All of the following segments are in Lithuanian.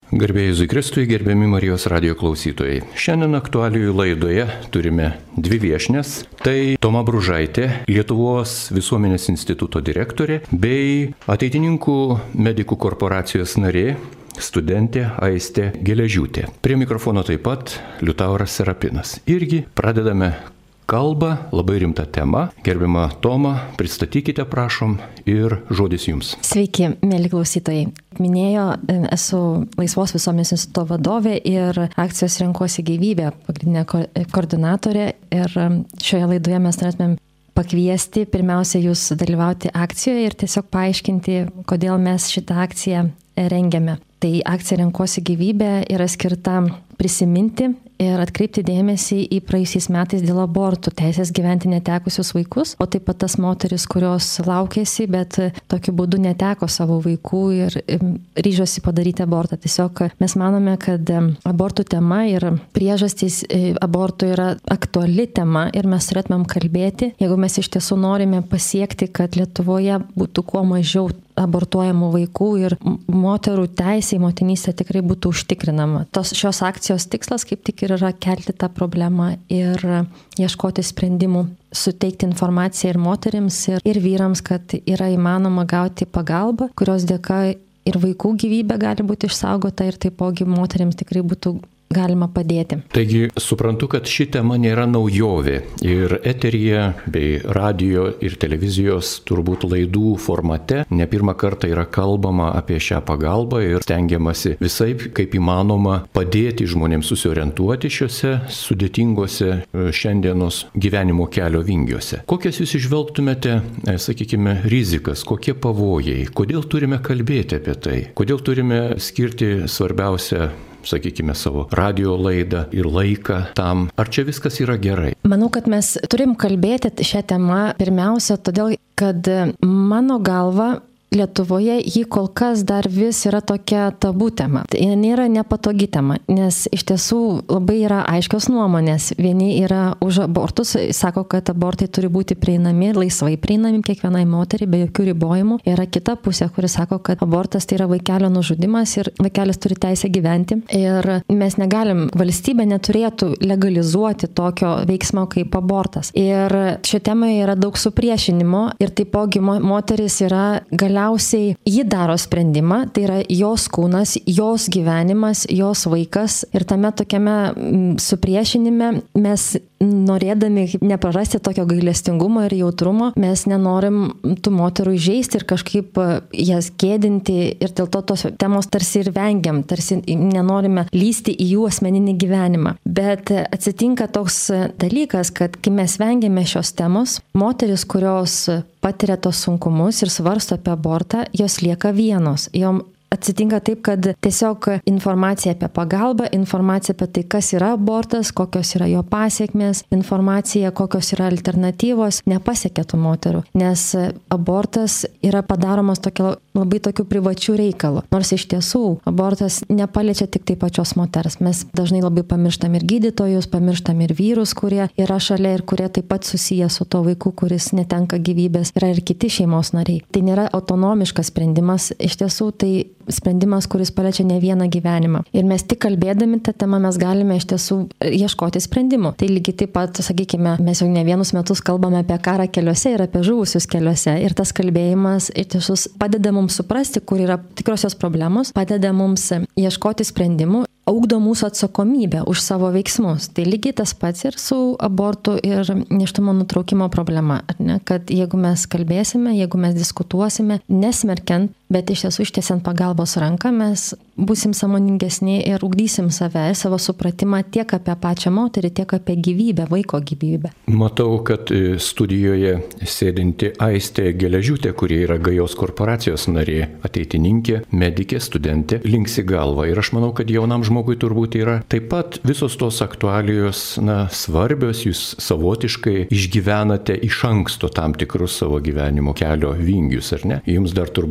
Garbėjai Jėzui Kristui, gerbiami Marijos radijo klausytojai. Šiandien aktualijų laidoje turime dvi viešnias. Tai Toma Bružaitė, Lietuvos visuomenės instituto direktorė, bei Ateitininkų medikų korporacijos narė, studentė Aistė Geležiūtė. Prie mikrofono taip pat Liutauras Serapinas. Irgi pradedame kalbą, labai rimta tema. Gerbiama Toma, pristatykite prašom ir žodis jums. Sveiki, mėly klausytojai. Minėjo, esu Laisvos visuomenės instituto vadovė ir akcijos Renkuosi gyvybę pagrindinė koordinatorė. Ir šioje laidoje mes norėtumėm pakviesti pirmiausia jūs dalyvauti akcijoje ir tiesiog paaiškinti, kodėl mes šitą akciją rengiame. Tai akcija Renkuosi gyvybę yra skirta prisiminti ir atkreipti dėmesį į praėjusiais metais dėl abortų teisės gyventi netekusius vaikus, o taip pat tas moteris, kurios laukėsi, bet tokiu būdu neteko savo vaikų ir ryžosi padaryti abortą. Tiesiog mes manome, kad abortų tema ir priežastys abortų yra aktuali tema ir mes turėtumėm kalbėti, jeigu mes iš tiesų norime pasiekti, kad Lietuvoje būtų kuo mažiau abortuojamų vaikų ir moterų teisė į motinystę tikrai būtų užtikrinama. Šios akcijos tikslas kaip tik ir yra kelti tą problemą ir ieškoti sprendimų, suteikti informaciją ir moterims, ir vyrams, kad yra įmanoma gauti pagalbą, kurios dėka ir vaikų gyvybė gali būti išsaugota ir taipogi moterims tikrai būtų galima padėti. Taigi suprantu, kad ši tema nėra naujovė ir eteryje bei radio ir televizijos turbūt laidų formate ne pirmą kartą yra kalbama apie šią pagalbą ir stengiamasi visaip kaip įmanoma padėti žmonėms susiorientuoti šiuose sudėtingose šiandienos gyvenimo kelio vingiuose. Kokias jūs išvelgtumėte, sakykime, rizikas, kokie pavojai, kodėl turime kalbėti apie tai, kodėl turime skirti svarbiausią, sakykime, savo radio laidą ir laiką tam. Ar čia viskas yra gerai? Manau, kad mes turim kalbėti šią temą pirmiausia, todėl, kad mano galva Lietuvoje ji kol kas dar vis yra tokia tabų tema. Tai nėra nepatogi tema, nes iš tiesų labai yra aiškios nuomonės. Vieni yra už abortus, sako, kad abortai turi būti prieinami, laisvai prieinami kiekvienai moteriai be jokių ribojimų. Yra kita pusė, kuri sako, kad abortas tai yra vaikelio nužudymas ir vaikelis turi teisę gyventi. Ir mes negalim, valstybė neturėtų legalizuoti tokio veiksmo kaip abortas. Ir šio temoje yra daug supriešinimo ir taipogi moteris yra galiausiai ji daro sprendimą, tai yra jos kūnas, jos gyvenimas, jos vaikas ir tame tokiame supriešinime mes norėdami neprarasti tokio gailestingumo ir jautrumo, mes nenorim tų moterų įžeisti ir kažkaip jas gėdinti ir dėl to tos temos tarsi ir vengiam, tarsi nenorime lysti į jų asmeninį gyvenimą. Bet atsitinka toks dalykas, kad kai mes vengiame šios temos, moteris, kurios patiria tos sunkumus ir svarsto apie abortą, jos lieka vienos. Jom atsitinka taip, kad tiesiog informacija apie pagalbą, informacija apie tai, kas yra abortas, kokios yra jo pasiekmės, informacija, kokios yra alternatyvos, nepasiekia tų moterų, nes abortas yra padaromas labai tokių privačių reikalų. Nors iš tiesų abortas nepaliečia tik tai pačios moters. Mes dažnai labai pamirštam ir gydytojus, pamirštam ir vyrus, kurie yra šalia ir kurie taip pat susiję su to vaiku, kuris netenka gyvybės. Yra ir kiti šeimos nariai. Tai nėra autonomiškas sprendimas. Iš tiesų tai sprendimas, kuris paliečia ne vieną gyvenimą. Ir mes tik kalbėdami tą temą mes galime iš tiesų ieškoti sprendimų. Tai lygiai taip pat, sakykime, mes jau ne vienus metus kalbame apie karą keliuose ir apie žuvusius keliuose. Ir tas kalbėjimas iš tiesų padeda mums suprasti, kur yra tikrosios problemos, padeda mums ieškoti sprendimų, augdo mūsų atsakomybę už savo veiksmus. Tai lygiai tas pats ir su abortu ir nėštumo nutraukimo problema. Ar ne? Kad jeigu mes kalbėsime, jeigu mes diskutuosime, nesmerkiant, bet iš tiesų ištiesiant pagalbos ranką, mes būsim sąmoningesni ir ugdysim save, savo supratimą tiek apie pačią moterį, tiek apie gyvybę, vaiko gyvybę. Matau, kad studijoje sėdinti Aistė Geležiūtė, kuri yra Gajos korporacijos narė, ateitininkė, medikė, studentė, linksi galvą. Ir aš manau, kad jaunam žmogui turbūt yra taip pat visos tos aktualijos, svarbios, jūs savotiškai išgyvenate iš anksto tam tikrus savo gyvenimo kelio vingius, ar ne? Jums dar turbūt, Aistė,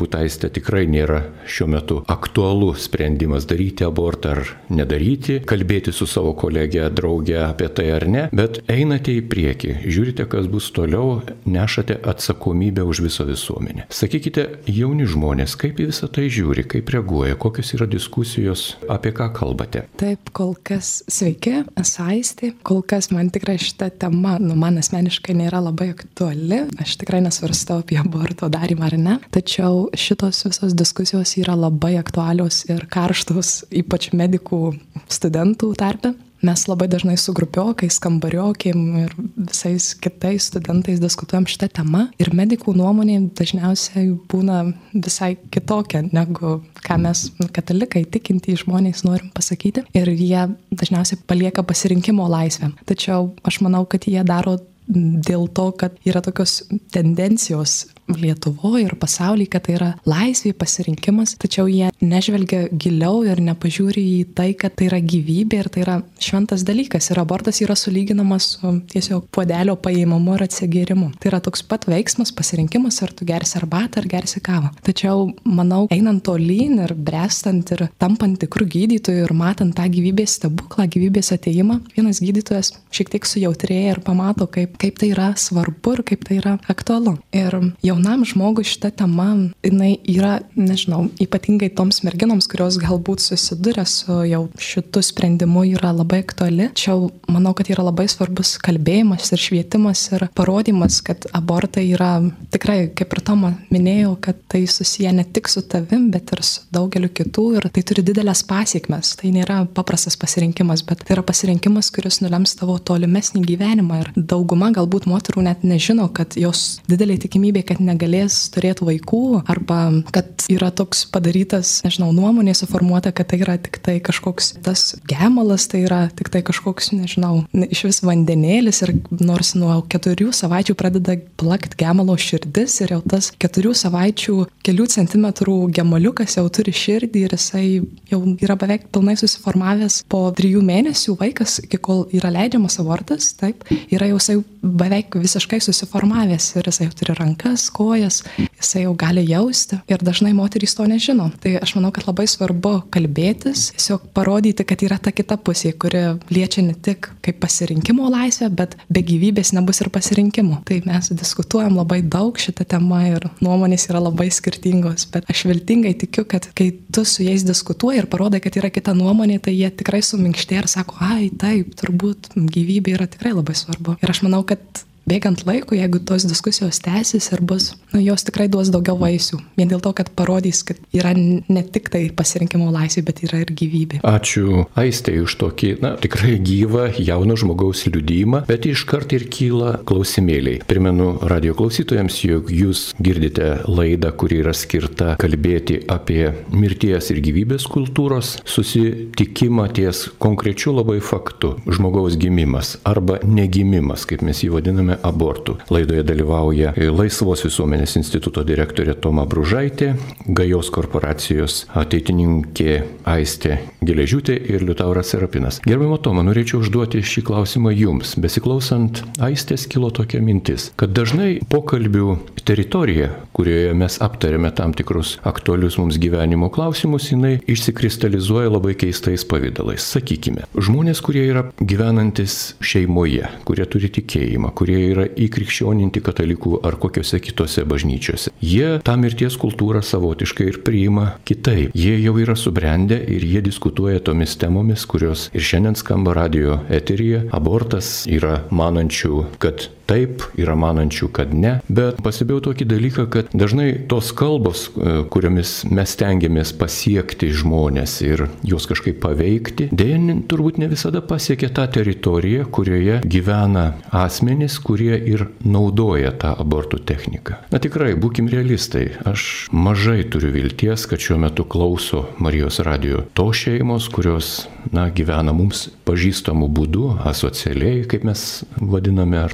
kad tikrai nėra šiuo metu aktualu sprendimas daryti abortą ar nedaryti, kalbėti su savo kolegė, draugė apie tai ar ne, bet einate į priekį, žiūrite, kas bus toliau, nešate atsakomybę už visą visuomenę. Sakykite, jauni žmonės, kaip į visą tai žiūri, kaip reaguoja, kokios yra diskusijos, apie ką kalbate? Taip, kol kas sveiki, esu Aistė, kol kas man tikrai šita tema, man asmeniškai nėra labai aktuali, aš tikrai nesvarstau apie aborto darymą ar ne, tačiau šitos visos diskusijos yra labai aktualios ir karštos, ypač medikų studentų tarpe. Mes labai dažnai su grupiokais, kambariokiam ir visais kitais studentais diskutuojam šitą temą ir medikų nuomonė dažniausiai būna visai kitokia, negu ką mes katalikai tikintys žmonės norim pasakyti ir jie dažniausiai palieka pasirinkimo laisvę. Tačiau aš manau, kad jie daro dėl to, kad yra tokios tendencijos Lietuvoje ir pasaulyje, kad tai yra laisvė, pasirinkimas, tačiau jie nežvelgia giliau ir nepažiūri į tai, kad tai yra gyvybė ir tai yra šventas dalykas. Ir abortas yra sulyginamas su tiesiog puodelio paėmimu ir atsigėrimu. Tai yra toks pat veiksmas, pasirinkimas, ar tu gersi arbatą, ar gersi kavą. Tačiau, manau, einant tolyn ir brestant ir tampant tikrų gydytojų ir matant tą gyvybės stebuklą, gyvybės atėjimą, vienas gydytojas šiek tiek sujautrėja ir pamato, kaip tai yra svarbu ir kaip tai yra aktualu. Ir jaunam žmogui šita tema, jinai yra, nežinau, ypatingai toms merginoms, kurios galbūt susiduria su jau šitu sprendimu, yra labai aktuali. Tačiau manau, kad yra labai svarbus kalbėjimas ir švietimas ir parodymas, kad abortai yra tikrai, kaip ir Toma minėjau, kad tai susiję ne tik su tavim, bet ir su daugeliu kitų ir tai turi didelės pasiekmes. Tai nėra paprastas pasirinkimas, bet tai yra pasirinkimas, kuris nulems tavo tolimesnį gyvenimą ir dauguma galbūt moterų net nežino, kad jos didelė tikimybė, kad negalės turėti vaikų arba kad yra toks padarytas, nežinau, nuomonė suformuota, kad tai yra tik tai kažkoks tas gemalas, tai yra tik tai kažkoks, nežinau, iš vis vandenėlis ir nors nuo 4 savaičių pradeda plakt gemalo širdis ir jau tas 4 savaičių kelių centimetrų gemaliukas jau turi širdį ir jisai jau yra beveik pilnai susiformavęs po 3 mėnesių vaikas, iki kol yra leidžiamas abortas, taip, yra jau jisai beveik visiškai susiformavęs ir jisai jau turi rankas, kojas, jisai jau gali jausti ir dažnai moterys to nežino. Tai aš manau, kad labai svarbu kalbėtis, tiesiog parodyti, kad yra ta kita pusė, kuri liečia ne tik kaip pasirinkimo laisvę, bet be gyvybės nebus ir pasirinkimo. Tai mes diskutuojam labai daug šitą temą ir nuomonės yra labai skirtingos, bet aš viltingai tikiu, kad kai tu su jais diskutuoji ir parodai, kad yra kita nuomonė, tai jie tikrai suminkštė ir sako, ai taip, turbūt gyvybė yra tikrai labai svarbu. Ir aš manau, kad bėgant laiku, jeigu tos diskusijos tęsis ir bus, jos tikrai duos daugiau vaisių. Vien dėl to, kad parodys, kad yra ne tik tai pasirinkimo laisvė, bet yra ir gyvybė. Ačiū Aistei už tokį, tikrai gyvą jauno žmogaus liudijimą, bet iškart ir kyla klausimėliai. Primenu radio klausytojams, jog jūs girdite laidą, kuri yra skirta kalbėti apie mirties ir gyvybės kultūros susitikimą ties konkrečiu labai faktu - žmogaus gimimas arba negimimas, kaip mes jį vadiname, abortų. Laidoje dalyvauja Laisvos visuomenės instituto direktorė Toma Bružaitė, Gajos korporacijos ateitininkė Aistė Geležiūtė ir Liutauras Serapinas. Gerbiama Toma, norėčiau užduoti šį klausimą jums. Besiklausant Aistės kilo tokia mintis, kad dažnai pokalbių teritorija, kurioje mes aptarėme tam tikrus aktualius mums gyvenimo klausimus, jinai išsikristalizuoja labai keistais pavydalais. Sakykime, žmonės, kurie yra gyvenantis šeimoje, kurie turi tikėjimą, kurie yra įkrikščioninti katalikų ar kokiose kitose bažnyčiose. Jie tą mirties kultūrą savotiškai ir priima kitaip. Jie jau yra subrendę ir jie diskutuoja tomis temomis, kurios ir šiandien skamba radio eteryje. Abortas, yra manančių, kad taip, yra manančių, kad ne. Bet pastebėjau tokį dalyką, kad dažnai tos kalbos, kuriomis mes stengiamės pasiekti žmonės ir juos kažkaip paveikti, dėja turbūt ne visada pasiekia tą teritoriją, kurioje gyvena asmenys, kurie ir naudoja tą abortų techniką. Tikrai, būkim realistai. Aš mažai turiu vilties, kad šiuo metu klauso Marijos radijo tos šeimos, kurios, gyvena mums pažįstamų būdų, asocialiai, kaip mes vadiname, ar dar kažkaip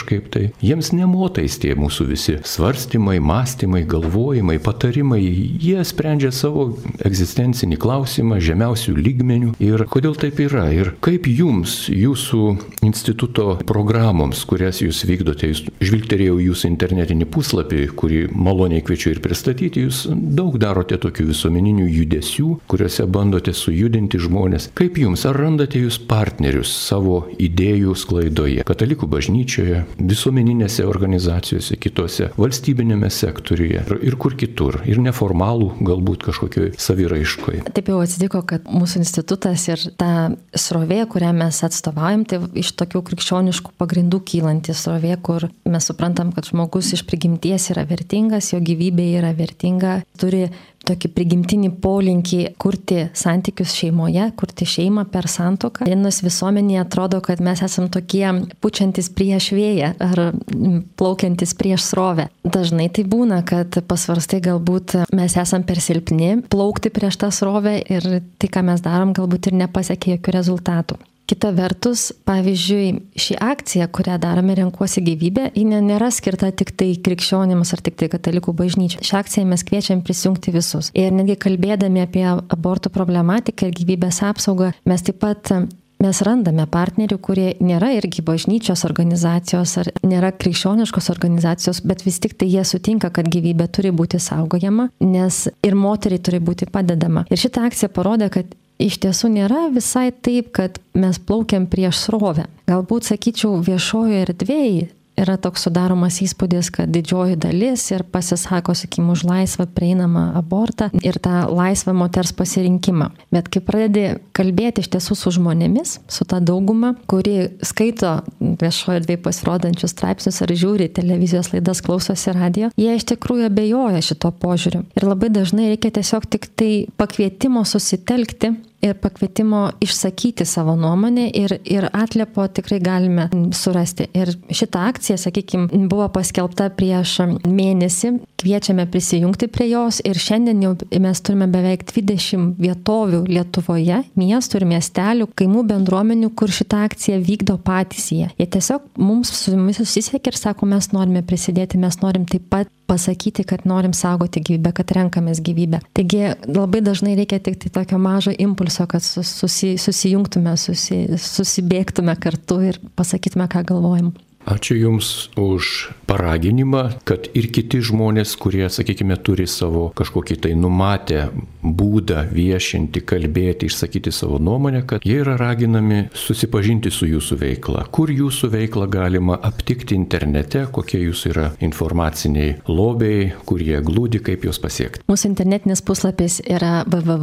kažkaip tai. Jiems nemotais tie mūsų visi svarstymai, mąstymai, galvojimai, patarimai. Jie sprendžia savo egzistencinį klausimą žemiausių lygmenių. Ir kodėl taip yra? Ir kaip jums, jūsų instituto programoms, kurias jūs vykdote, jūs žvilgterėjau jūsų internetinį puslapį, kurį maloniai kviečiu ir pristatyti, jūs daug darote tokių visuomeninių judesių, kuriuose bandote sujudinti žmonės. Kaip jums? Ar randate jūs partnerius savo idėjų sklaidoje? Katalikų bažnyčioje, visuomeninėse organizacijose, kitose, valstybinėme sektoriuje ir kur kitur. Ir neformalų galbūt kažkokioj saviraiškoje. Taip jau atsitiko, kad mūsų institutas ir ta srovė, kurią mes atstovaujam, tai iš tokių krikščioniškų pagrindų kylanti srovė, kur mes suprantam, kad žmogus iš prigimties yra vertingas, jo gyvybė yra vertinga, turi tokį prigimtinį polinkį kurti santykius šeimoje, kurti šeimą per santuoką. Vienos visuomenėje atrodo, kad mes esam tokie pučiantis prieš vėją ar plaukiantis prieš srovę. Dažnai tai būna, kad pasvarstai galbūt mes esam per silpni plaukti prieš tą srovę ir tai, ką mes darom, galbūt ir nepasiekia jokių rezultatų. Kita vertus, pavyzdžiui, ši akcija, kurią darome Renkuosi gyvybę, ji nėra skirta tik tai krikščionims ar tik tai katalikų bažnyčiai. Šią akciją mes kviečiam prisijungti visus. Ir netgi kalbėdami apie abortų problematiką ir gyvybės apsaugą, mes taip pat randame partnerių, kurie nėra irgi bažnyčios organizacijos ar nėra krikščioniškos organizacijos, bet vis tik tai jie sutinka, kad gyvybė turi būti saugojama, nes ir moteriai turi būti padedama. Ir šitą akciją parodė, kad iš tiesų nėra visai taip, kad mes plaukiam prieš srovę. Galbūt, sakyčiau, viešojoje erdvėje yra toks sudaromas įspūdis, kad didžioji dalis ir pasisako, sakykim, už laisvą prieinamą abortą ir tą laisvą moters pasirinkimą. Bet kai pradedi kalbėti iš tiesų su žmonėmis, su ta dauguma, kuri skaito viešoje erdvėje pasirodančius straipsnius ar žiūri televizijos laidas, klausosi radijo, jie iš tikrųjų abejoja šito požiūriu. Ir labai dažnai reikia tiesiog tik tai pakvietimo susitelkti ir pakvietimo išsakyti savo nuomonę ir atliepo tikrai galime surasti. Ir šita akcija, sakykime, buvo paskelbta prieš mėnesį, kviečiame prisijungti prie jos ir šiandien jau mes turime beveik 20 vietovių Lietuvoje, miestų ir miestelių, kaimų bendruomenių, kur šitą akciją vykdo patys jie. Jie tiesiog mums su mumis susisiekia ir sako, mes norime prisidėti, mes norim taip pat pasakyti, kad norim saugoti gyvybę, kad renkamės gyvybę. Taigi labai dažnai reikia tik tai tokio mažo impulso, kad susijungtume, susibėgtume kartu ir pasakytume, ką galvojam. Ačiū Jums už paraginimą, kad ir kiti žmonės, kurie, sakykime, turi savo kažkokį tai numatę būdą viešinti, kalbėti, išsakyti savo nuomonę, kad jie yra raginami susipažinti su Jūsų veikla. Kur Jūsų veiklą galima aptikti internete, kokie Jūsų yra informaciniai lobiai, kur jie glūdi, kaip juos pasiekti. Mūsų internetinis puslapis yra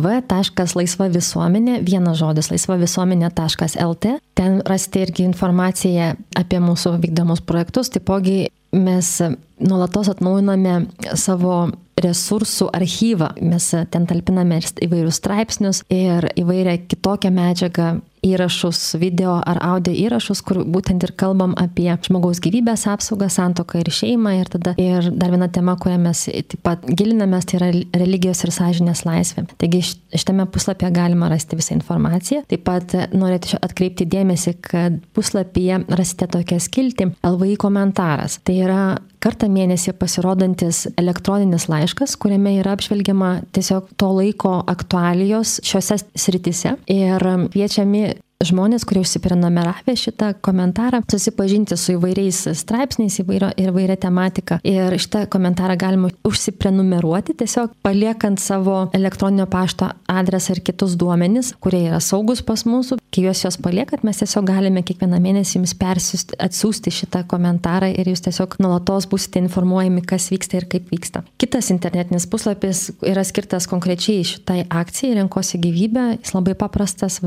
www.laisvavisuomenė, vienas žodis, laisvavisuomenė.lt. Ten rasite irgi informaciją apie mūsų vykdomus projektus. Taipogi mes nuolatos atnaujiname savo resursų archyvą. Mes ten talpiname įvairius straipsnius ir įvairią kitokią medžiagą, įrašus, video ar audio įrašus, kur būtent ir kalbam apie žmogaus gyvybės apsaugą, santuoką ir šeimą. Ir dar viena tema, kurią mes taip pat gilinamės, tai yra religijos ir sąžinės laisvė. Taigi šitame puslapyje galima rasti visą informaciją. Taip pat norėčiau atkreipti dėmesį, kad puslapyje rasite tokią skiltį LVI komentaras. Tai yra kartą mėnesį pasirodantis elektroninis laiškas, kuriame yra apžvelgiama tiesiog to laiko aktualijos šiose srityse ir kviečiami žmonės, kurie užsiprenumeravę šitą komentarą, susipažinti su įvairiais straipsniais, įvairia tematika. Ir šitą komentarą galima užsiprenumeruoti, tiesiog paliekant savo elektroninio pašto adresą ir kitus duomenis, kurie yra saugus pas mūsų. Kai juos paliekat, mes tiesiog galime kiekvieną mėnesį jums atsiųsti šitą komentarą ir jūs tiesiog nuolatos būsite informuojami, kas vyksta ir kaip vyksta. Kitas internetinis puslapis yra skirtas konkrečiai šitai akcijai Renkuosi gyvybę. Jis labai paprastas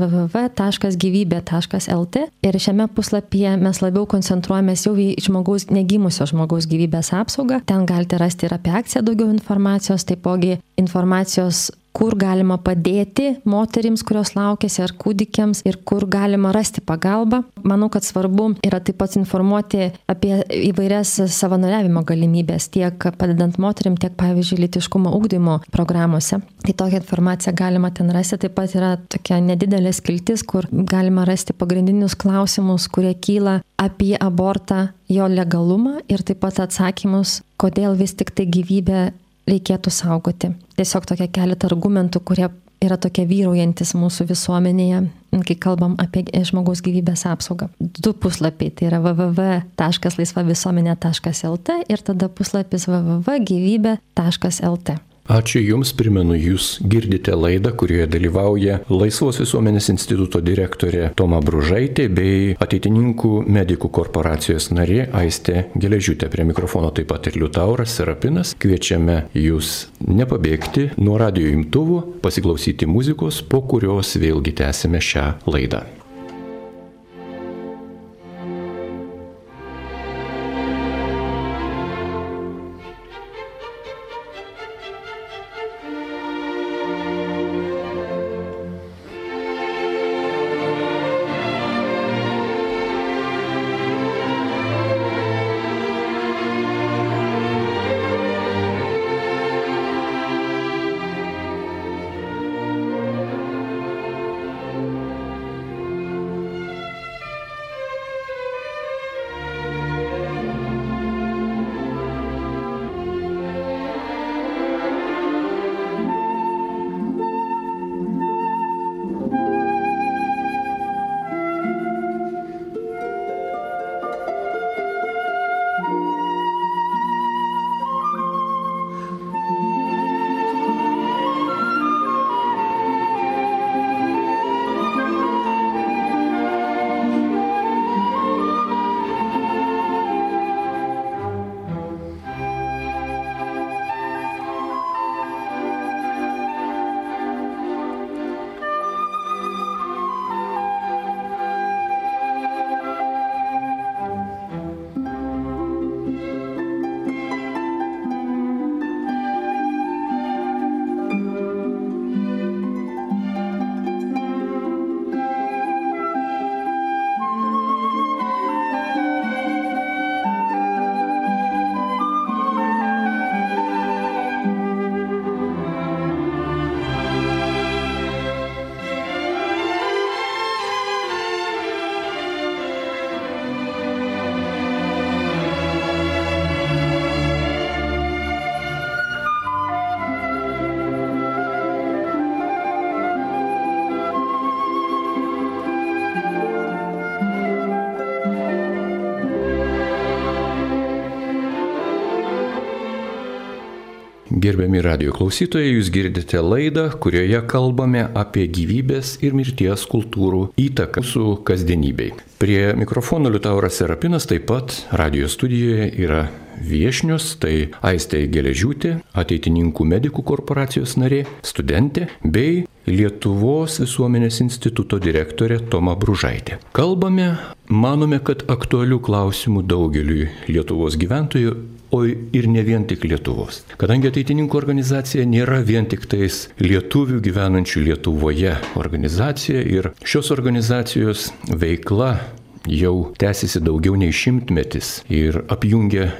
www.gyvybė.lt ir šiame puslapyje mes labiau koncentruojamės jau į negimusio žmogaus gyvybės apsaugą. Ten galite rasti ir apie akciją daugiau informacijos, taipogi informacijos kur galima padėti moterims, kurios laukiasi, ar kūdikiams, ir kur galima rasti pagalbą. Manau, kad svarbu yra taip pat informuoti apie įvairias savanoriavimo galimybės, tiek padedant moterim, tiek, pavyzdžiui, lytiškumo ugdymo programuose. Tai tokią informaciją galima ten rasti. Taip pat yra tokia nedidelė skiltis, kur galima rasti pagrindinius klausimus, kurie kyla apie abortą, jo legalumą ir taip pat atsakymus, kodėl vis tik tai gyvybę reikėtų saugoti. Tiesiog tokia keletą argumentų, kurie yra tokie vyraujantis mūsų visuomenėje, kai kalbam apie žmogaus gyvybės apsaugą. 2 puslapiai, tai yra www.laisvavisuomenė.lt ir tada puslapis www.gyvybė.lt. Ačiū Jums, primenu, Jūs girdite laidą, kurioje dalyvauja Laisvos visuomenės instituto direktorė Toma Bružaitė bei Ateitininkų medikų korporacijos narė Aistė Geležiūtė. Prie mikrofono taip pat ir Liutauras Serapinas. Kviečiame Jūs nepabėgti nuo radijo imtuvų, pasiklausyti muzikos, po kurios vėlgi tęsime šią laidą. Gerbiami radijo klausytojai, jūs girdite laidą, kurioje kalbame apie gyvybės ir mirties kultūrų įtaką mūsų kasdienybei. Prie mikrofono Liutauras Serapinas, taip pat radijo studijoje yra viešnios, tai Aistė Geležiūtė, Ateitininkų medikų korporacijos narė, studentė, bei Lietuvos visuomenės instituto direktorė Toma Bružaitė. Kalbame, manome, kad aktualių klausimų daugeliui Lietuvos gyventojų, o ir ne vien tik Lietuvos. Kadangi Ateitininkų organizacija nėra vien tik tais lietuvių gyvenančių Lietuvoje organizacija ir šios organizacijos veikla jau tęsiasi daugiau nei 100 metis ir apjungia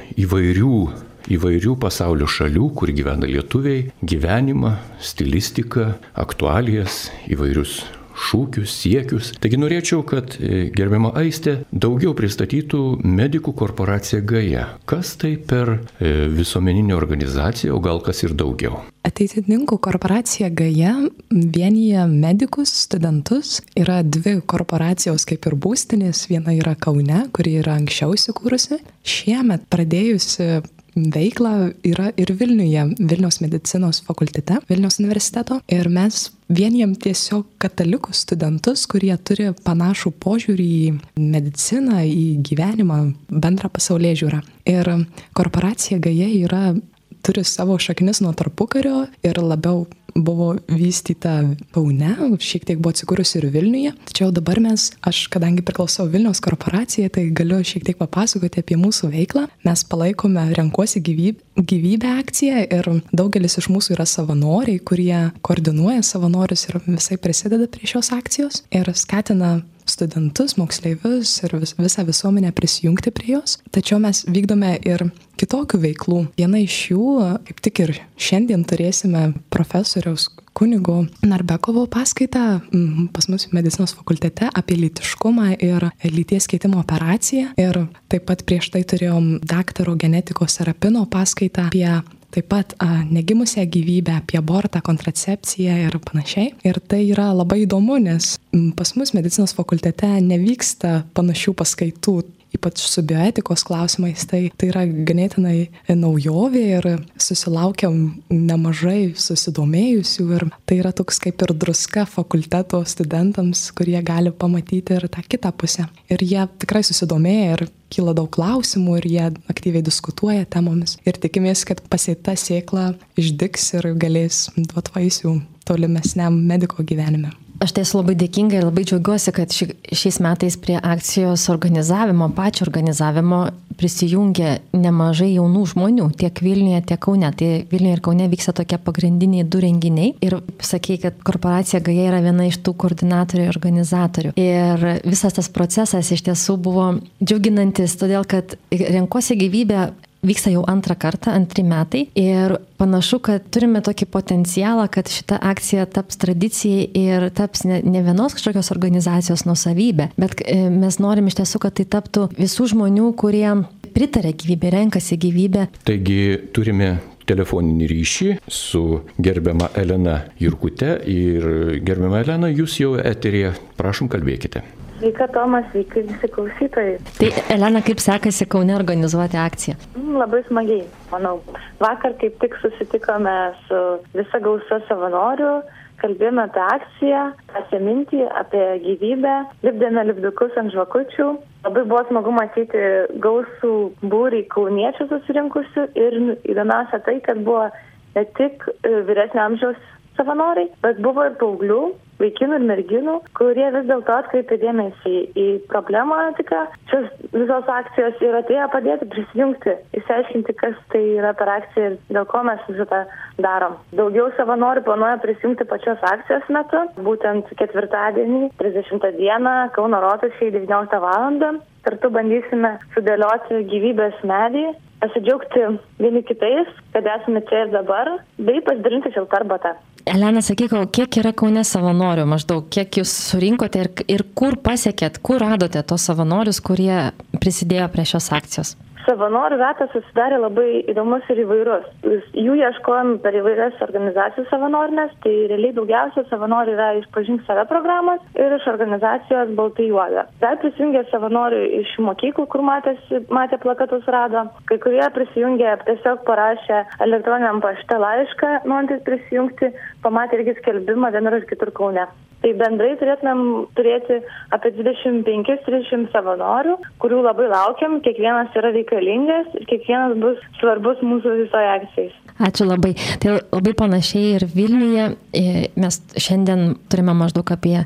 įvairių pasaulio šalių, kur gyvena lietuviai, gyvenimą, stilistiką, aktualijas, įvairius šūkius, siekius. Taigi norėčiau, kad gerbiama Aistė daugiau pristatytų medikų korporaciją Gaja. Kas tai per visuomeninė organizacija, o gal kas ir daugiau? Ateitininkų korporacija Gaja vienyje medikus, studentus. Yra 2 korporacijos kaip ir būstinės. Viena yra Kaune, kuri yra anksčiau įsikūrusi. Šiemet pradėjusi veikla yra ir Vilniuje, Vilniaus medicinos fakultete, Vilniaus universiteto. Ir mes vienijam tiesiog katalikų studentus, kurie turi panašų požiūrį į mediciną, į gyvenimą, bendrą pasaulėžiūrą. Ir korporacija Gaja turi savo šaknis nuo tarpukario ir labiau buvo vystyta Kaune, šiek tiek buvo atsikūrusi ir Vilniuje. Tačiau dabar aš kadangi priklausau Vilniaus korporacijai, tai galiu šiek tiek papasakoti apie mūsų veiklą. Mes palaikome Renkuosi gyvybė akcija ir daugelis iš mūsų yra savanoriai, kurie koordinuoja savanorius ir visai prisideda prie šios akcijos ir skatina studentus, moksleivius ir visą visuomenę prisijungti prie jos. Tačiau mes vykdome ir kitokių veiklų. Viena iš jų, kaip tik ir šiandien turėsime profesoriaus kunigo Narbekovo paskaitą pas mus medicinos fakultete apie lytiškumą ir lyties keitimo operaciją. Ir taip pat prieš tai turėjom daktaro genetikos Serapino paskaitą apie taip pat negimusią gyvybę, apie abortą, kontracepciją ir panašiai. Ir tai yra labai įdomu, nes pas mus medicinos fakultete nevyksta panašių paskaitų, ypač su bioetikos klausimais. Tai yra ganėtinai naujovė ir susilaukiam nemažai susidomėjusių ir tai yra toks kaip ir druska fakulteto studentams, kurie gali pamatyti ir tą kitą pusę. Ir jie tikrai susidomėja ir kyla daug klausimų ir jie aktyviai diskutuoja temomis. Ir tikimės, kad pasėta sėkla išdygs ir galės duoti vaisių tolimesniam mediko gyvenime. Aš tai esu labai dėkinga ir labai džiaugiuosi, kad šiais metais prie akcijos organizavimo, pačio organizavimo prisijungė nemažai jaunų žmonių, tiek Vilniuje, tiek Kaune. Tai Vilniuje ir Kaune vyksta tokie pagrindiniai 2 renginiai. Ir sakei, kad korporacija Gaja yra viena iš tų koordinatorių ir organizatorių. Ir visas tas procesas iš tiesų buvo džiuginantis, todėl kad Renkuosi gyvybę vyksta jau 2 kartą, 2 metai ir panašu, kad turime tokį potencialą, kad šita akcija taps tradicijai ir taps ne vienos kažkokios organizacijos nuosavybė, bet mes norim iš tiesų, kad tai taptų visų žmonių, kurie pritarė gyvybė, renkasi gyvybę. Taigi turime telefoninį ryšį su gerbiama Elena Jurkute ir gerbiama Elena, jūs jau eteryje, prašom kalbėkite. Sveika, Tomas, sveiki visi klausytojai. Tai Elena, kaip sekasi Kaune organizuoti akciją? Labai smagiai, manau. Vakar kaip tik susitikome su visa gausa savanorių, kalbėjome apie akciją, apie mintį, apie gyvybę, lipdėme lipdukus ant žvakučių. Labai buvo smagu matyti gausų būrį kauniečių susirinkusių ir įdomiausia tai, kad buvo ne tik vyresnio amžiaus savanoriai, bet buvo ir paauglių, vaikinų ir merginų, kurie vis dėlto atkreipė dėmesį į problematiką. Šios visos akcijos ir atėjo padėti prisijungti, išsiaiškinti, kas tai yra per akciją ir dėl ko mes visą tą darom. Daugiau savanorių planuoja prisijungti pačios akcijos metu, būtent ketvirtadienį, 30 dieną, Kauno Rotušėje 19 val. Kartu bandysime sudėlioti gyvybės medį, pasidžiaugti vieni kitais, kad esame čia ir dabar, bei pasidalinti šiltą arbatą. Elena, sakyk, kiek yra Kaune savanorių maždaug, kiek jūs surinkote ir kur pasiekėt, kur radote tos savanorius, kurie prisidėjo prie šios akcijos? Savanorių ratas susidarė labai įdomus ir įvairus. Jų ieškojom per įvairias organizacijų savanorinės, tai realiai daugiausia savanorių yra iš Pažink save programos ir iš organizacijos Baltai juoda. Dar prisijungė savanorių iš mokyklų, kur matė plakatus rado. Kai kurie prisijungė, tiesiog parašė elektroniniam pašte laišką, norintys prisijungti, pamatė irgi skelbimą vienur ir kitur Kaune. Tai bendrai turėtumėm turėti apie 25-30 savanorių, kurių labai laukiam, kiekvienas yra reikalingas ir kiekvienas bus svarbus mūsų visoje akcijai. Ačiū labai. Tai labai panašiai ir Vilniuje. Mes šiandien turime maždaug apie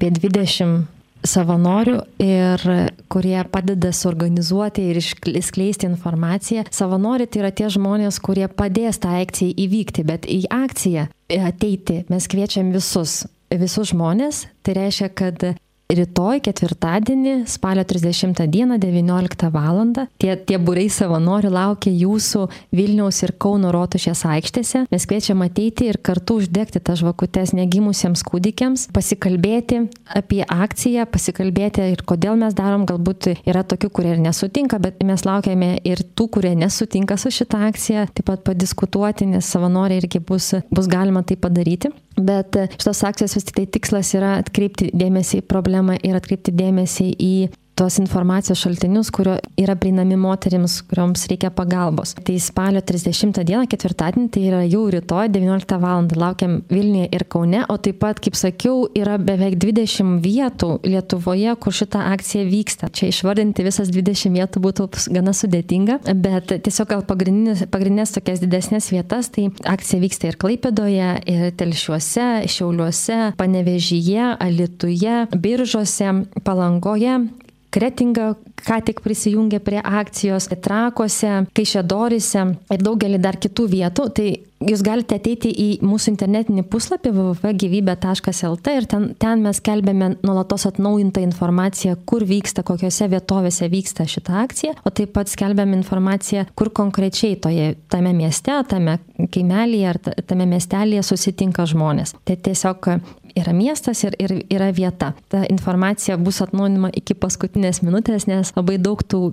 20 savanorių, ir kurie padeda suorganizuoti ir išskleisti informaciją. Savanoriai tai yra tie žmonės, kurie padės tą akciją įvykti, bet į akciją ateiti mes kviečiam visus žmonės. Tai reiškia, kad rytoj, ketvirtadienį, spalio 30 dieną, 19 val. Tie būriai savanorių laukia jūsų Vilniaus ir Kauno Rotušės aikštėse. Mes kviečiam ateiti ir kartu uždegti tas žvakutes negimusiems kūdikiams, pasikalbėti apie akciją, pasikalbėti ir kodėl mes darom. Galbūt yra tokių, kurie ir nesutinka, bet mes laukiame ir tų, kurie nesutinka su šitą akciją, taip pat padiskutuoti, nes savanoriai irgi bus galima tai padaryti. Bet šitos akcijos vis tik tai tikslas yra atkreipti dėmesį į problemą ir atkreipti dėmesį į tos informacijos šaltinius, kurio yra prieinami moterims, kurioms reikia pagalbos. Tai spalio 30 dieną, ketvirtadienį, tai yra jau rytoj, 19 val. Laukiam Vilniuje ir Kaune, o taip pat, kaip sakiau, yra beveik 20 vietų Lietuvoje, kur šita akcija vyksta. Čia išvardinti visas 20 vietų būtų gana sudėtinga, bet tiesiog gal pagrindinės tokias didesnės vietas, tai akcija vyksta ir Klaipėdoje, ir Telšiuose, Šiauliuose, Panevėžyje, Alytuje, Biržuose, Palangoje, Kretinga ką tik prisijungė prie akcijos, Trakuose, Kaišiadoryse ir daugelį dar kitų vietų. Tai jūs galite ateiti į mūsų internetinį puslapį www.gyvybė.lt ir ten mes skelbėme nuolatos atnaujintą informaciją, kur vyksta, kokiose vietovėse vyksta šita akcija, o taip pat skelbėme informaciją, kur konkrečiai tame mieste, tame kaimelyje ar tame miestelėje susitinka žmonės. Tai tiesiog yra miestas ir yra vieta. Ta informacija bus atnaujinama iki paskutinės minutės, nes labai daug tų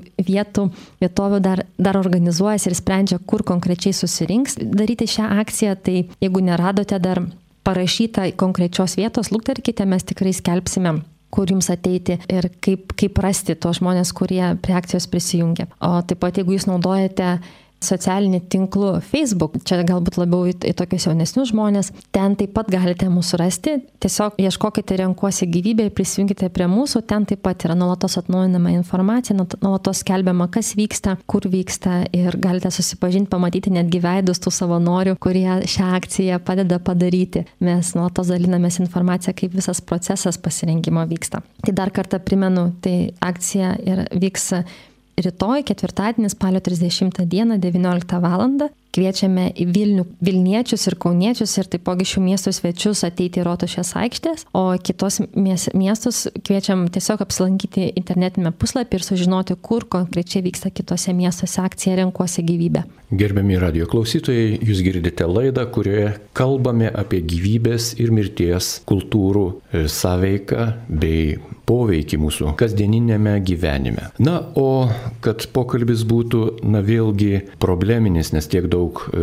vietovių dar organizuojasi ir sprendžia, kur konkrečiai susirinks daryti šią akciją. Tai jeigu neradote dar parašytą konkrečios vietos, lukterkite, mes tikrai skelbsime, kur jums ateiti ir kaip rasti tos žmonės, kurie prie akcijos prisijungia. O taip pat, jeigu jūs naudojate socialinį tinklų Facebook, čia galbūt labiau į tokius jaunesnius žmonės, ten taip pat galite mūsų rasti. Tiesiog ieškokite Renkuosi gyvybę ir prisijungite prie mūsų, ten taip pat yra nuolatos atnaujinama informacija, nuolatos skelbiama, kas vyksta, kur vyksta ir galite susipažinti, pamatyti netgi veidus tų savanorių, kurie šią akciją padeda padaryti. Mes nuolatos dalinamės informaciją, kaip visas procesas pasirengimo vyksta. Tai dar kartą primenu, tai akcija vyks rytoj, ketvirtadienį, spalio 30 dieną, 19 val. Kviečiame į Vilniečius ir Kauniečius ir taipogi šių miestų svečius ateiti į Rotušės aikštės, o kitos miestus kviečiam tiesiog apsilankyti internetinėme puslapį ir sužinoti, kur konkrečiai vyksta kitose miestuose akcija Renkuosi gyvybę. Gerbiami radijo klausytojai, jūs girdite laidą, kurioje kalbame apie gyvybės ir mirties kultūrų sąveiką bei poveikį mūsų kasdieninėme gyvenime. Na, o kad pokalbis būtų, vėlgi probleminis, nes tiek daug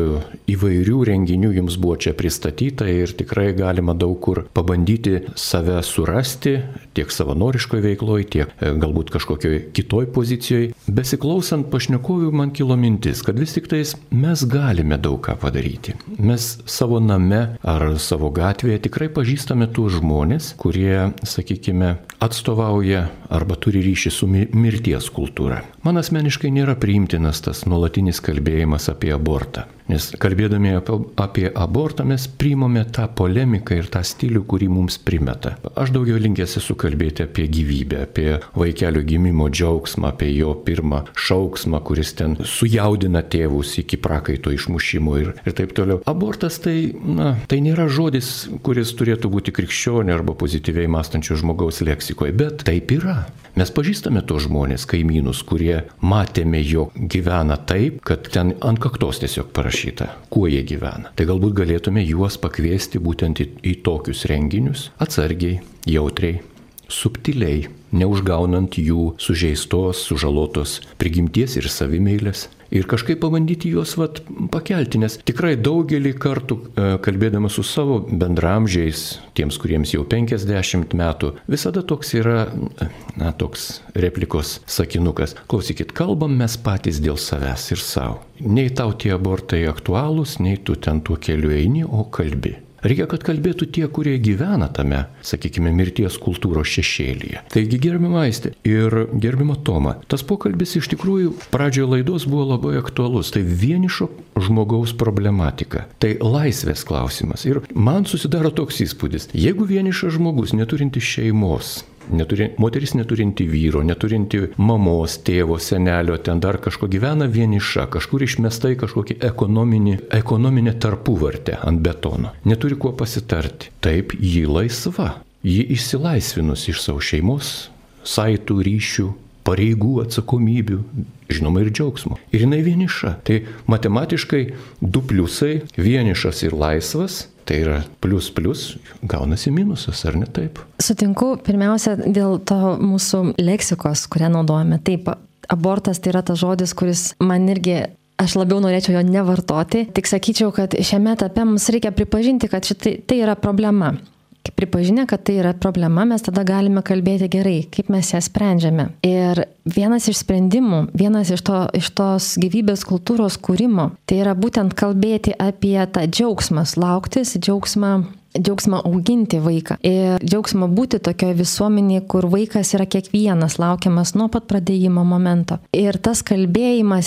įvairių renginių jums buvo čia pristatyta ir tikrai galima daug kur pabandyti save surasti, tiek savanoriškoje veikloje, tiek galbūt kažkokioj kitoj pozicijoje. Besiklausant pašnekovių man kilo mintis, kad vis tik tais mes galime daug ką padaryti. Mes savo name ar savo gatvėje tikrai pažįstame tuos žmonės, kurie, sakykime, atstovauja arba turi ryšį su mirties kultūra. Man asmeniškai nėra priimtinas tas nuolatinis kalbėjimas apie abortą. Nes kalbėdami apie abortą mes priimame tą polemiką ir tą stilių, kurį mums primeta. Aš daugiau linkęs esu kalbėti apie gyvybę, apie vaikelio gimimo džiaugsmą, apie jo pirmą šauksmą, kuris ten sujaudina tėvus iki prakaito išmušimo ir taip toliau. Abortas tai nėra žodis, kuris turėtų būti krikščionio arba pozityviai mąstančio žmogaus leksikoje, bet taip yra. Mes pažįstame tos žmonės, kaimynus, kurie matėme, jog gyvena taip, kad ten ant kaktos tiesiog parašyta, kuo jie gyvena. Tai galbūt galėtume juos pakviesti būtent į tokius renginius, atsargiai, jautriai, subtiliai, neužgaunant jų sužeistos, sužalotos prigimties ir savimeilės. Ir kažkaip pabandyti juos pakelti, nes tikrai daugelį kartų kalbėdamas su savo bendramžiais, tiems, kuriems jau 50 metų, visada toks yra, toks replikos sakinukas. Klausykit, kalbam mes patys dėl savęs ir savo. Nei tau tie abortai aktualūs, nei tu ten tuo keliu eini, o kalbi. Reikia, kad kalbėtų tie, kurie gyvena tame, sakykime, mirties kultūros šešėlyje. Taigi, gerbima Aistė ir gerbima Toma, tas pokalbis iš tikrųjų pradžioje laidos buvo labai aktualus. Tai vienišo žmogaus problematika. Tai laisvės klausimas. Ir man susidaro toks įspūdis, jeigu vienišas žmogus neturintis šeimos, moteris neturinti vyro, neturinti mamos, tėvo, senelio, ten dar kažko gyvena vieniša, kažkur išmesta į kažkokį ekonominę tarpuvartę ant betono. Neturi kuo pasitarti. Taip, ji laisva. Ji išsilaisvinus iš savo šeimos, saitų, ryšių, pareigų, atsakomybių, žinoma ir džiaugsmo. Ir jinai vieniša. Tai matematiškai 2 pliusai, vienišas ir laisvas. Tai yra plius, gaunasi minusas, ar ne taip? Sutinku, pirmiausia, dėl to mūsų leksikos, kurią naudojame. Taip, abortas tai yra tas žodis, kuris man irgi, aš labiau norėčiau jo nevartoti. Tik sakyčiau, kad šiame etape mums reikia pripažinti, kad tai yra problema. Pripažinę, kad tai yra problema, mes tada galime kalbėti gerai, kaip mes ją sprendžiame. Ir vienas iš sprendimų, vienas iš tos gyvybės kultūros kūrimo, tai yra būtent kalbėti apie tą džiaugsmą, lauktis, džiaugsmą auginti vaiką. Ir džiaugsmą būti tokioje visuomenėje, kur vaikas yra kiekvienas laukiamas nuo pat pradėjimo momento. Ir tas kalbėjimas, jisai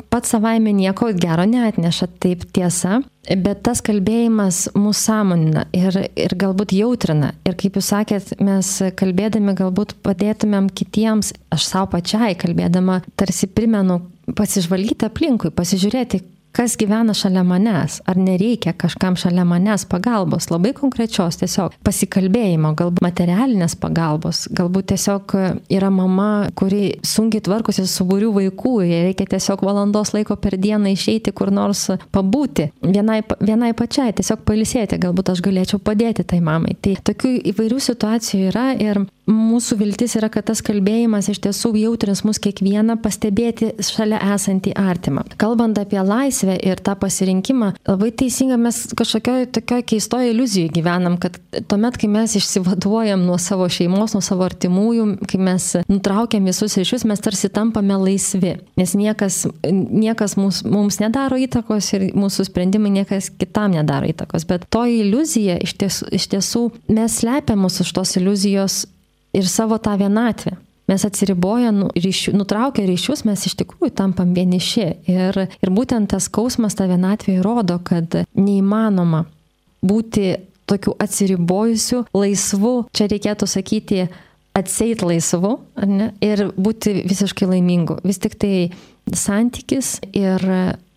pats savaime nieko gero neatneša, taip tiesa, bet tas kalbėjimas mūsų sąmonina ir galbūt jautrina. Ir kaip jūs sakėt, mes kalbėdami galbūt padėtumėm kitiems, aš savo pačiai kalbėdama, tarsi primenu pasižvalgyti aplinkui, pasižiūrėti, kas gyvena šalia manęs, ar nereikia kažkam šalia manęs pagalbos, labai konkrečios tiesiog pasikalbėjimo, galbūt materialinės pagalbos, galbūt tiesiog yra mama, kuri sunkiai tvarkosi su būriu vaikų, jai reikia tiesiog valandos laiko per dieną išeiti kur nors pabūti, vienai pačiai, tiesiog pailsėti, galbūt aš galėčiau padėti tai mamai. Tai tokių įvairių situacijų yra ir mūsų viltis yra, kad tas kalbėjimas iš tiesų jautrins mus kiekvieną pastebėti šalia esantį artimą. Kalbant apie laisvę ir tą pasirinkimą, labai teisinga, mes kažkokioj tokioj keistoje iliuzijoje gyvenam, kad tuomet, kai mes išsivaduojam nuo savo šeimos, nuo savo artimųjų, kai mes nutraukiam visus ryšius, mes tarsi tampame laisvi, nes niekas mums nedaro įtakos ir mūsų sprendimai niekas kitam nedaro įtakos. Bet to iliuzija iš tiesų mes slepiam mus už tos iliuzijos ir savo tą vienatvę. Mes atsiriboję, nutraukę ryšius, mes iš tikrųjų tampam vieniši. Ir būtent tas skausmas, ta vienatvė rodo, kad neįmanoma būti tokiu atsiribojusiu, laisvu, čia reikėtų sakyti, atseit laisvu, ne, ir būti visiškai laimingu. Vis tik tai santykis ir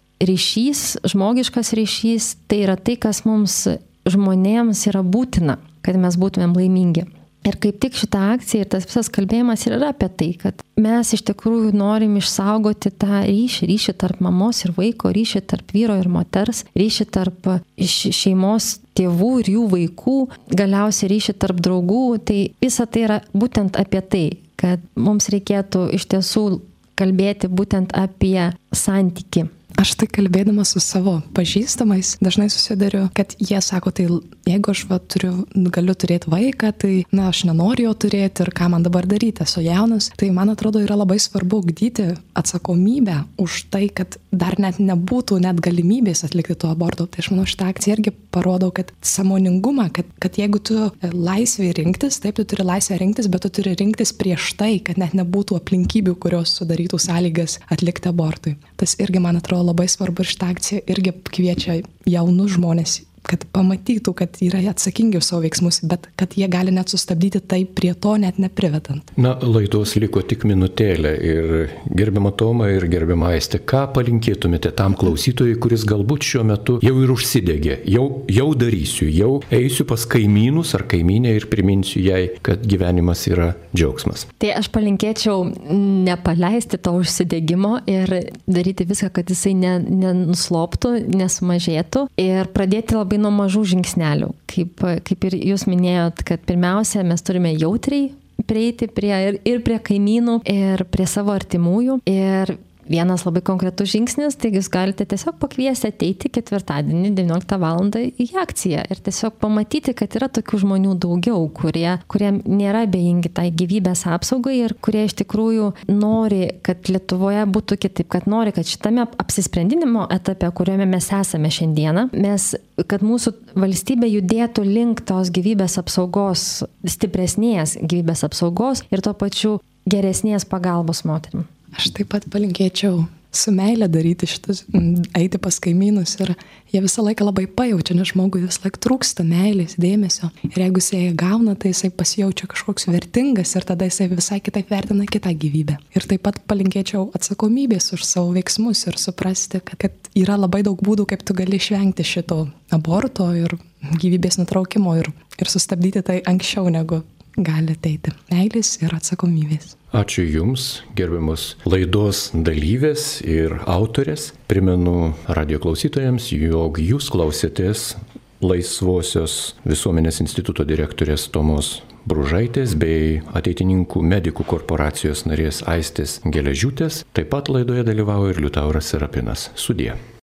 ryšys, žmogiškas ryšys, tai yra tai, kas mums žmonėms yra būtina, kad mes būtumėm laimingi. Ir kaip tik šitą akciją ir tas visas kalbėjimas yra apie tai, kad mes iš tikrųjų norim išsaugoti tą ryšį tarp mamos ir vaiko, ryšį tarp vyro ir moters, ryšį tarp šeimos tėvų ir jų vaikų, galiausiai ryšį tarp draugų. Tai visa tai yra būtent apie tai, kad mums reikėtų iš tiesų kalbėti būtent apie santykį. Aš tai kalbėdama su savo pažįstamais dažnai susiduriu, kad jie sako, tai jeigu aš galiu turėti vaiką, tai aš nenoriu jo turėti ir ką man dabar daryti, esu jaunas. Tai man atrodo yra labai svarbu ugdyti atsakomybę už tai, kad dar net nebūtų net galimybės atlikti to aborto. Tai aš manau, šitą akciją irgi parodo, kad sąmoningumą, kad jeigu tu laisvė rinktis, taip, tu turi laisvę rinktis, bet tu turi rinktis prieš tai, kad net nebūtų aplinkybių, kurios sudarytų sąlygas atlikti abortui. Tas irgi, man atrodo, labai svarbu ir šitą akciją irgi kviečia jaunus žmonės, kad pamatytų, kad yra atsakingi už savo veiksmus, bet kad jie gali net sustabdyti tai prie to net neprivedant. Na, laidos liko tik minutėlė ir gerbiama Toma ir gerbiama Aistė, ką palinkėtumėte tam klausytojui, kuris galbūt šiuo metu jau ir užsidegė, jau darysiu, jau eisiu pas kaimynus ar kaimynę ir priminsiu jai, kad gyvenimas yra džiaugsmas. Tai aš palinkėčiau nepaleisti to užsidegimo ir daryti viską, kad jisai nenusloptų, nesumažėtų ir pradėti labai nuo mažų žingsnelių. Kaip ir jūs minėjot, kad pirmiausia, mes turime jautriai prieiti prie kaimynų ir prie savo artimųjų. Ir vienas labai konkretus žingsnis, tai jūs galite tiesiog pakviesti ateiti ketvirtadienį 19 val. Į akciją ir tiesiog pamatyti, kad yra tokių žmonių daugiau, kurie nėra abejingi tai gyvybės apsaugai ir kurie iš tikrųjų nori, kad Lietuvoje būtų kitaip, kad nori, kad šitame apsisprendimo etape, kuriame mes esame šiandieną, kad mūsų valstybė judėtų link tos gyvybės apsaugos, stipresnės gyvybės apsaugos ir tuo pačiu geresnės pagalbos moterim. Aš taip pat palinkėčiau su meilė daryti šitas, eiti pas kaimynus ir jie visą laiką labai pajaučia, nes žmogui visą laiką trūksta meilės, dėmesio. Ir jeigu jisai gauna, tai jisai pasijaučia kažkoks vertingas ir tada jisai visai kitaip vertina kitą gyvybę. Ir taip pat palinkėčiau atsakomybės už savo veiksmus ir suprasti, kad yra labai daug būdų, kaip tu gali išvengti šito aborto ir gyvybės nutraukimo ir sustabdyti tai anksčiau negu gali ateiti. Meilės ir atsakomybės. Ačiū Jums, gerbiamos laidos dalyvės ir autorės. Primenu radijo klausytojams, jog Jūs klausėtės Laisvosios visuomenės instituto direktorės Tomos Bružaitės bei ateitininkų medikų korporacijos narės Aistės Geležiūtės. Taip pat laidoje dalyvauja ir Liutauras Serapinas. Sudie.